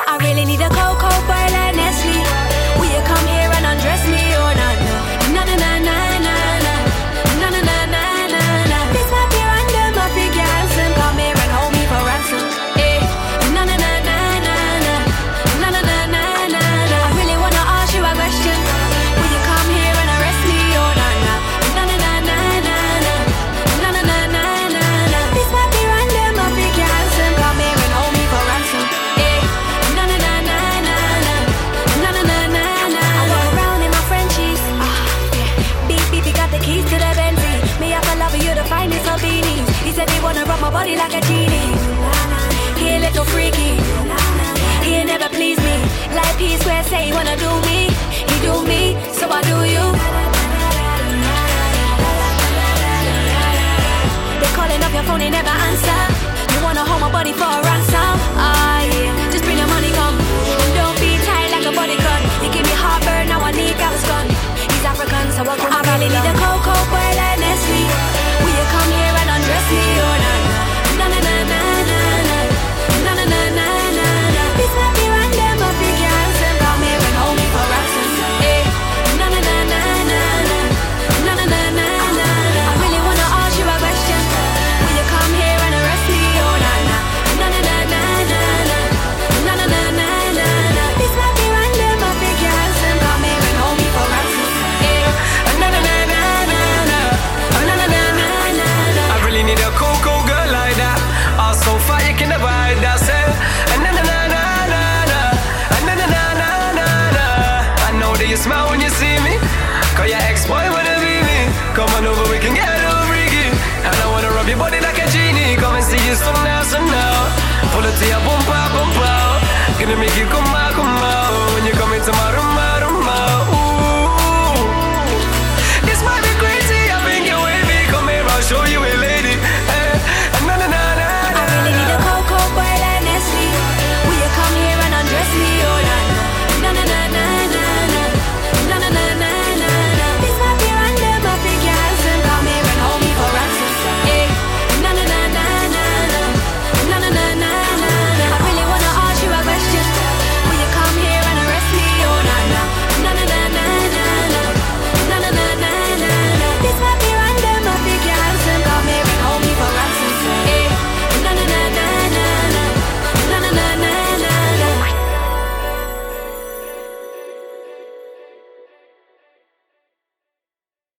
I really need a cocoa boy like Nestle. Will you come here and undress me or not? Na na na na na na. Na na na na na na. This might be random, I figure handsome. Come here and hold me for ransom. Eh. Na na na na na na. Na na na na na na. I really wanna ask you a question. Will you come here and arrest me or not? Na na na na na na. Na na na na na na. This might be random, I figure handsome. Come here and hold me for ransom. Eh. Na na na na na na. Na na na na na. I walk around in my Frenchies. Beep beep, you got the keys to the Bentley. Me have a lover, you the finest of beanies. He said he wanna rock my body like a genie. He a little freaky. He ain't never please me. Like P Square say he wanna do me. He do me, so I do you. They calling up your phone, they never answer. You wanna hold my body for a ransom? Ah yeah, just bring your money, come. And don't be tight like a bodyguard. You give me heartburn, now I need Gaviscon. He's African, so I really need a cocoa boy like Nestle. Will you come here and undress me or not? Na na na na na na. Na na na na na na. This might be random, I figure handsome. Come here and hold me for ransom. Eh. Na na na na na na. Na na na na na na. I really wanna ask you a question. Will you come here and arrest me or not? Na na na na na na. Na na na na na na. This might be random, I figure handsome. Come here and hold me for ransom. Eh. Na na na na na na. Na na na na na na. I really need a cocoa girl like that. All so far you can never hide that. Say, na na na na na na. Na na na na na na. I know that you smile when you see me. Cause your ex-boy wanna be me. Come on over, we can get over freaky. And I wanna rub your body like a genie. Come and see you some now, some now. Pull it to your bumper, bumper. Gonna make you go